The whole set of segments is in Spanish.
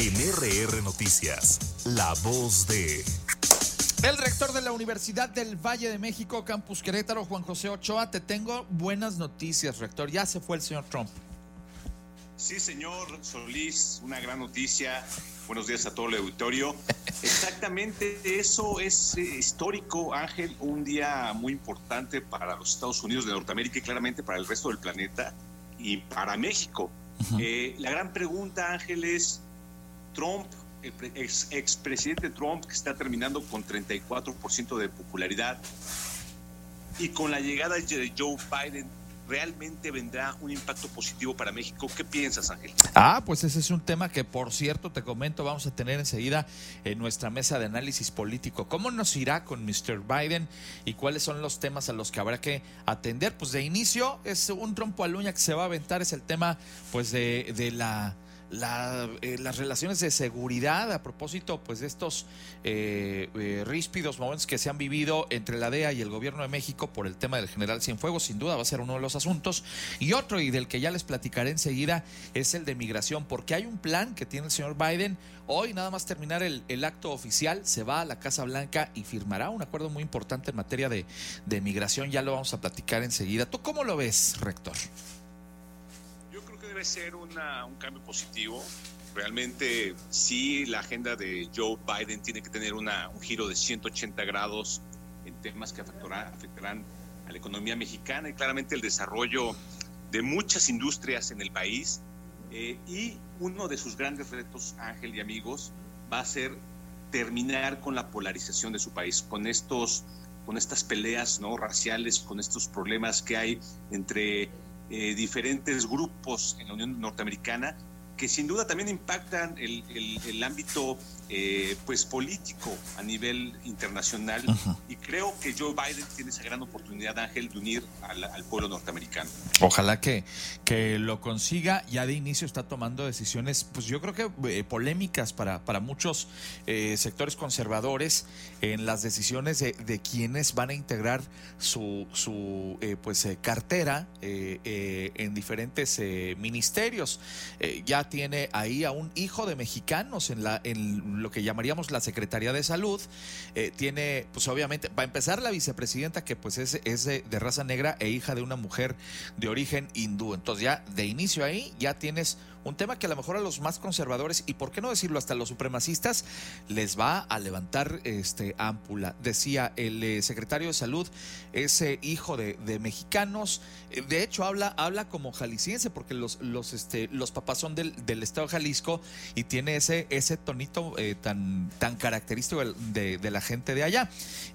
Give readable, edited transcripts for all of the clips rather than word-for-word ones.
En RR Noticias, la voz de... El rector de la Universidad del Valle de México, Campus Querétaro, Juan José Ochoa, te tengo buenas noticias, rector. Ya se fue el señor Trump. Sí, señor Solís, una gran noticia. Buenos días a todo el auditorio. Exactamente, eso es histórico, Ángel, un día muy importante para los Estados Unidos de Norteamérica y claramente para el resto del planeta y para México. La gran pregunta, Ángel, es Trump, el expresidente Trump, que está terminando con 34% de popularidad, y con la llegada de Joe Biden, ¿realmente vendrá un impacto positivo para México? ¿Qué piensas, Ángel? Pues ese es un tema que, por cierto, te comento, vamos a tener enseguida en nuestra mesa de análisis político. ¿Cómo nos irá con Mr. Biden y cuáles son los temas a los que habrá que atender? Pues de inicio es un trompo al uña que se va a aventar, es el tema pues de las relaciones de seguridad a propósito pues de estos ríspidos momentos que se han vivido entre la DEA y el gobierno de México por el tema del general Cienfuegos. Sin duda va a ser uno de los asuntos, y otro, y del que ya les platicaré enseguida, es el de migración, porque hay un plan que tiene el señor Biden. Hoy, nada más terminar el acto oficial, se va a la Casa Blanca y firmará un acuerdo muy importante en materia de migración. Ya lo vamos a platicar enseguida. ¿Tú cómo lo ves, rector? Debe ser un cambio positivo. Realmente sí, la agenda de Joe Biden tiene que tener un giro de 180 grados en temas que afectarán a la economía mexicana y claramente el desarrollo de muchas industrias en el país. Y uno de sus grandes retos, Ángel y amigos, va a ser terminar con la polarización de su país, con estas peleas, ¿no?, raciales, con estos problemas que hay entre diferentes grupos en la Unión Norteamericana, que sin duda también impactan el ámbito pues político a nivel internacional. Y creo que Joe Biden tiene esa gran oportunidad, Ángel, de unir al pueblo norteamericano. Ojalá que lo consiga. Ya de inicio está tomando decisiones, pues yo creo que polémicas para muchos sectores conservadores en las decisiones de quienes van a integrar su cartera en diferentes ministerios. Ya tiene ahí a un hijo de mexicanos en lo que llamaríamos la Secretaría de Salud. Tiene, pues obviamente, para empezar, la vicepresidenta, que pues es de raza negra e hija de una mujer de origen hindú. Entonces ya de inicio ahí ya tienes un tema que a lo mejor a los más conservadores, y por qué no decirlo hasta los supremacistas, les va a levantar ámpula. Decía el secretario de Salud, ese hijo de mexicanos. De hecho habla como jalisciense, porque los papás son del estado de Jalisco, y tiene ese tonito tan característico de la gente de allá.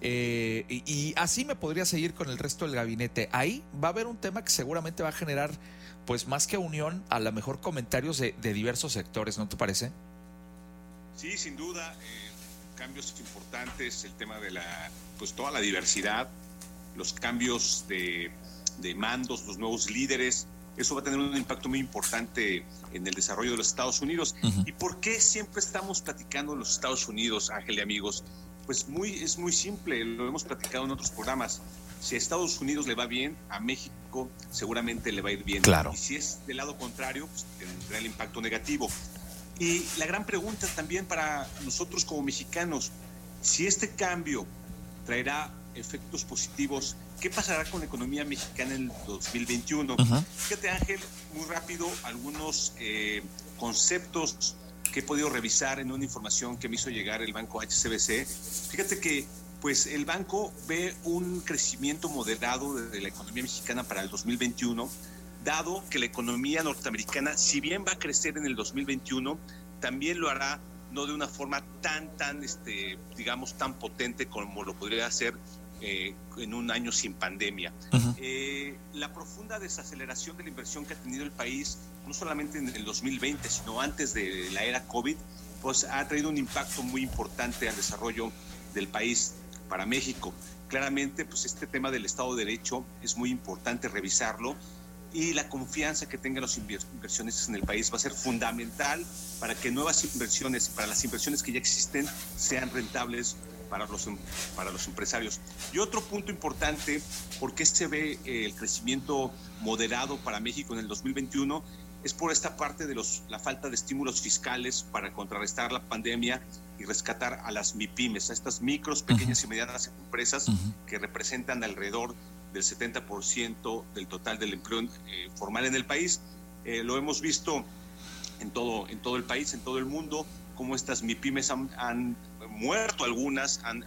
Y así me podría seguir con el resto del gabinete. Ahí va a haber un tema que seguramente va a generar, pues más que unión, a lo mejor comentarios de diversos sectores, ¿no te parece? Sí, sin duda, cambios importantes, el tema de pues toda la diversidad, los cambios de mandos, los nuevos líderes. Eso va a tener un impacto muy importante en el desarrollo de los Estados Unidos. ¿Y por qué siempre estamos platicando de los Estados Unidos, Ángel y amigos? Pues es muy simple, lo hemos platicado en otros programas. Si a Estados Unidos le va bien, a México seguramente le va a ir bien. Claro. Y si es del lado contrario, pues tendrá el impacto negativo. Y la gran pregunta también para nosotros como mexicanos, si este cambio traerá efectos positivos, ¿qué pasará con la economía mexicana en el 2021? Fíjate, Ángel, muy rápido, algunos conceptos que he podido revisar en una información que me hizo llegar el banco HSBC. Fíjate que pues el banco ve un crecimiento moderado de la economía mexicana para el 2021, dado que la economía norteamericana, si bien va a crecer en el 2021, también lo hará no de una forma tan potente como lo podría hacer en un año sin pandemia. La profunda desaceleración de la inversión que ha tenido el país, no solamente en el 2020, sino antes de la era COVID, pues ha traído un impacto muy importante al desarrollo del país para México. Claramente, pues este tema del Estado de Derecho es muy importante revisarlo, y la confianza que tengan los inversionistas en el país va a ser fundamental para que nuevas inversiones, para las inversiones que ya existen, sean rentables para los empresarios. Y otro punto importante, ¿por qué se ve el crecimiento moderado para México en el 2021? es por esta parte de la falta de estímulos fiscales para contrarrestar la pandemia y rescatar a las MIPYMES, a estas micros, pequeñas y medianas empresas que representan alrededor del 70% del total del empleo formal en el país. Lo hemos visto en todo el país, en todo el mundo, cómo estas MIPYMES han muerto algunas, han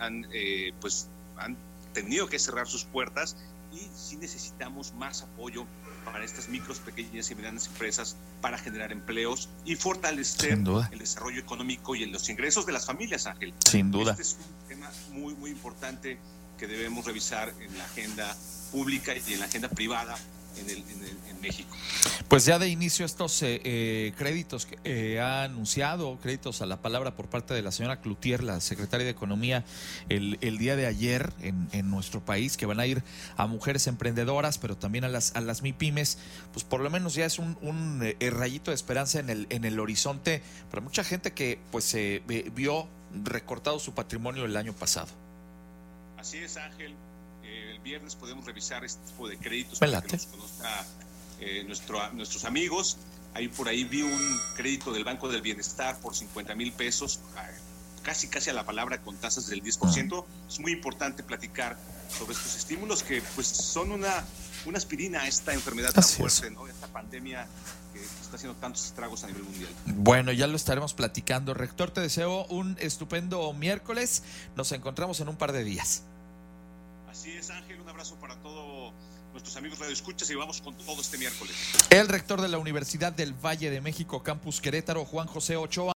tenido que cerrar sus puertas, y sí necesitamos más apoyo para estas micros, pequeñas y medianas empresas para generar empleos y fortalecer el desarrollo económico y los ingresos de las familias, Ángel. Sin duda. Este es un tema muy, muy importante que debemos revisar en la agenda pública y en la agenda privada en México. Pues ya de inicio estos créditos que ha anunciado, créditos a la palabra por parte de la señora Cloutier, la secretaria de Economía, el día de ayer en nuestro país, que van a ir a mujeres emprendedoras, pero también a las MIPYMES, pues por lo menos ya es un rayito de esperanza en el horizonte para mucha gente que pues vio recortado su patrimonio el año pasado. Así es, Ángel. El viernes podemos revisar este tipo de créditos para que nos conozca nuestros amigos. Por ahí vi un crédito del Banco del Bienestar por 50,000 pesos, casi a la palabra, con tasas del 10%. Es muy importante platicar sobre estos estímulos que pues son una aspirina a esta enfermedad tan fuerte, ¿no? Esta pandemia que está haciendo tantos estragos a nivel mundial. Bueno, ya lo estaremos platicando. Rector, te deseo un estupendo miércoles. Nos encontramos en un par de días. Así es, Ángel, un abrazo para todos nuestros amigos radioescuchas y vamos con todo este miércoles. El rector de la Universidad del Valle de México, Campus Querétaro, Juan José Ochoa.